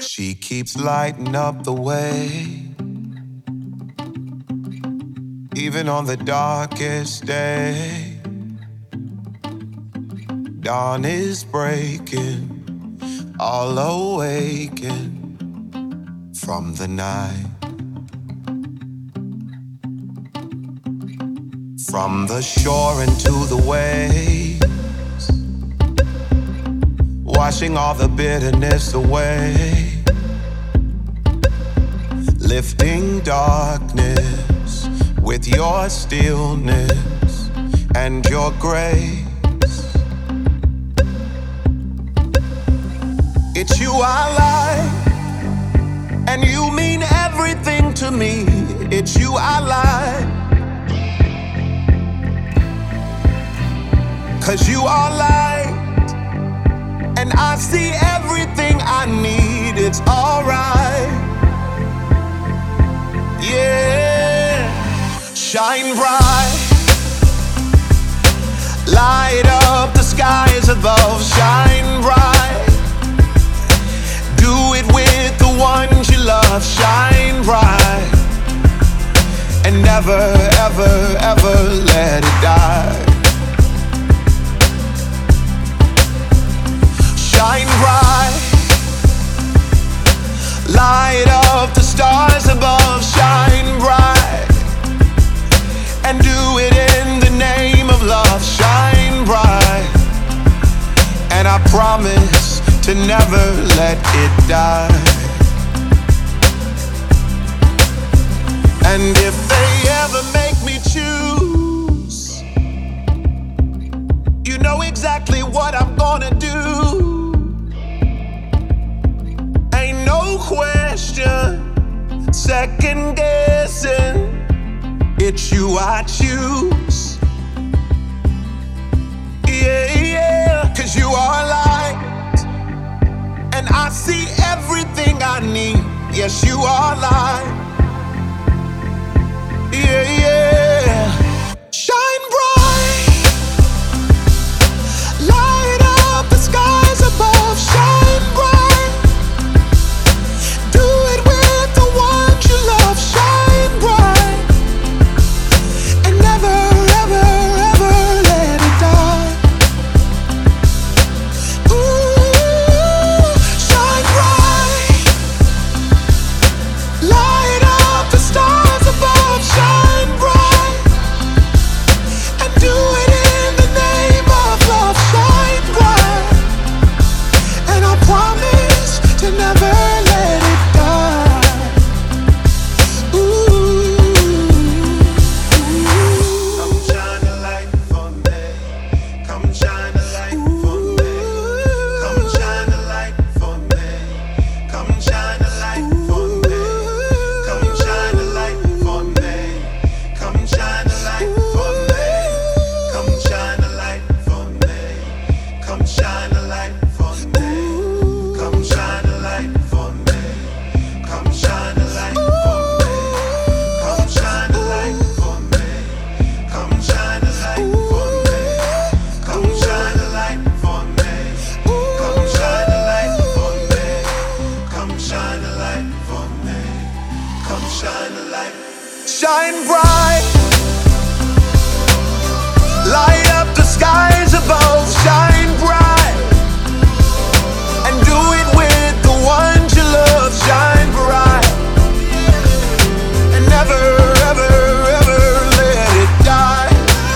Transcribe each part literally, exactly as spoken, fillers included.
She keeps lighting up the way, even on the darkest day. Dawn is breaking, all awaken from the night. From the shore into the waves, washing all the bitterness away, lifting darkness with your stillness and your grace. It's you I like, and you mean everything to me. It's you I like, 'cause you are light, and I see everything I need. It's alright, yeah. Shine bright, light up the skies above. Shine bright, do it with the ones you love. Shine bright, and never, ever, ever let it die. Shine bright, light up the stars above. Shine bright, and do it in the name of love. Shine bright, and I promise to never let it die. And if they ever make me choose, you know exactly what I'm gonna do. Ain't no question, second guessing. It's you I choose, yeah, yeah. 'Cause you are light, and I see everything I need. Yes, you are light, yeah, yeah. Shine bright, light up the skies above. Shine bright, do it with the ones you love. Shine bright, and never, ever, ever let it die. Ooh, shine bright, light up the stars above. Shine bright, and do it in the name of love. Shine bright, and I promise to never let it die. Ooh, come shine a light for me. Come shine a light for me. Come shine a light for me. Come shine a light for me. Come shine a light for me. Come shine a light for me. Come shine a light for me. Come shine a light for me. Come shine a light for me. Come shine a light for me. Come shine a light for me. Come shine a light for me. Come shine a light for me. Come shine a light for me. Come shine a light for me. Come shine a light. Shine bright, light up the skies above. Shine bright, and do it with the ones you love. Shine bright, and never, ever, ever let it die.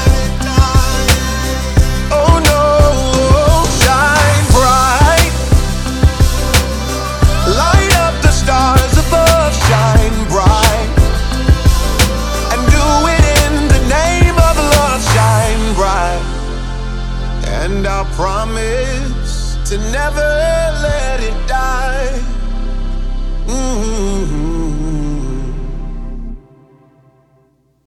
Oh no, shine bright, light up the stars above. Shine bright, and do it in the name of love. Shine bright, and I promise to never let it die. Mm-hmm.